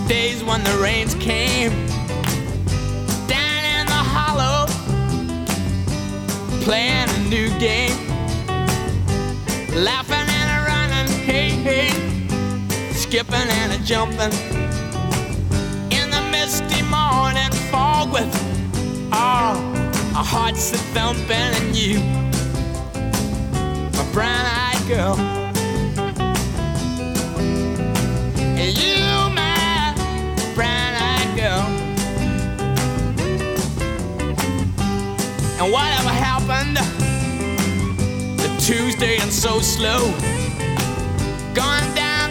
days when the rains came down in the hollow, playing a new game, laughing and a running, hey, hey, skipping and a jumping in the misty morning fog with our hearts a thumping, and you, my brown-eyed girl, and you, my brown-eyed girl. And whatever happened to Tuesday and so slow, gone